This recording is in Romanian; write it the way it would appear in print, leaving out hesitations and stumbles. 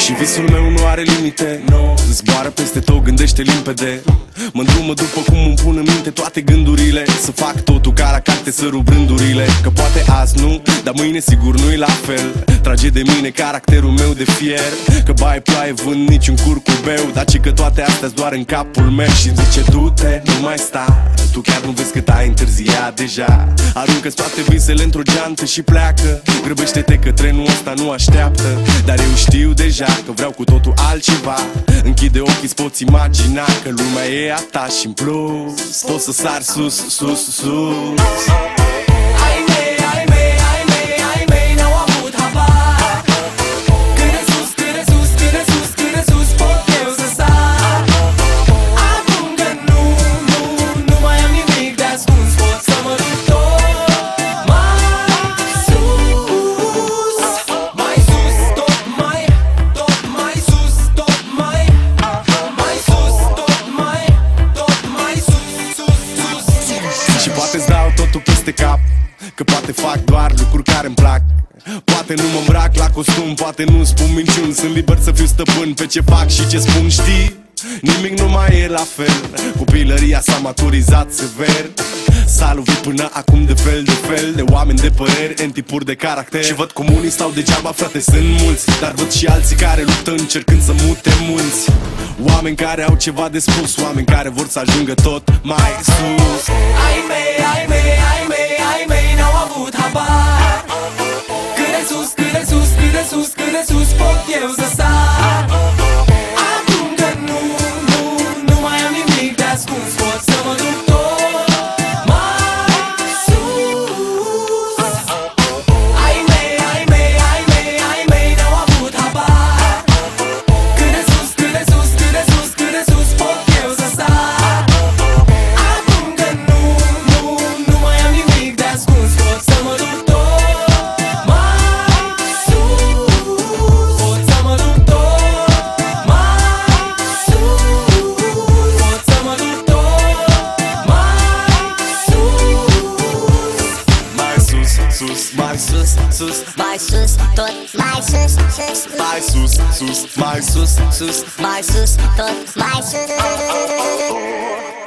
Și visul meu nu are limite, no. Zboară peste tot, gândește limpede. Mă îndrumă după cum îmi pun în minte toate gândurile. Să fac totul ca la carte, să rup rândurile. Că poate azi nu, dar mâine sigur nu-i la fel. Trage de mine caracterul meu de fier. Că baie ploaie, vând niciun curcubeu. Dar ci că toate astea-s doar în capul meu. Și zice du-te, nu mai sta. Tu chiar nu vezi cât ai întârziat deja. Aruncă-ți toate visele într-o geantă și pleacă. Grăbește-te că trenul ăsta nu așteaptă. Dar eu știu deja că vreau cu totul altceva. Închide ochii, poți imagina că lumea e a ta și în plus poți să sari sus, sus, sus. Ai mei n-au avut habar. Cât de sus, cât de sus, cât de sus, cât de sus pot eu să sar. Acum că nu mai am nimic de ascuns, pot să mă duc tot mai sus. Mai sus, tot mai sus, tot mai sus, tot mai sus, sus. Și poate-ți dau totul peste cap, că poate fac doar lucruri care-mi plac. Poate nu mă îmbrac la costum, poate nu spun minciuni. Sunt liber să fiu stăpân pe ce fac și ce spun, știi? Nimic nu mai e la fel. Copilăria s-a maturizat sever. S-a lovit până acum de fel de oameni de păreri, în tipuri de caracter. Și văd comunii stau degeaba, frate, sunt mulți. Dar văd și alții care luptă încercând să mute munți. Oameni care au ceva de spus, oameni care vor să ajungă tot mai sus. Ai mei n-au avut habar. Cât de sus, cât de sus, cât de sus, cât de sus pot eu să sar. Acum că nu mai am nimic de ascuns, pot să mă duc tot mai sus. Ai mei n-au avut habar. Cât de sus, cât de sus, cât de sus, cât de sus pot eu să sar. Acum că nu mai am nimic de ascuns, pot să mă duc tot mai sus. Pot să mă duc tot mai sus. Pot să mă duc tot mai sus. Mai sus, sus, Mai sus, tot mai sus, sus. mai sus, sus, mai sus, sus. Mai sus, tot mai sus.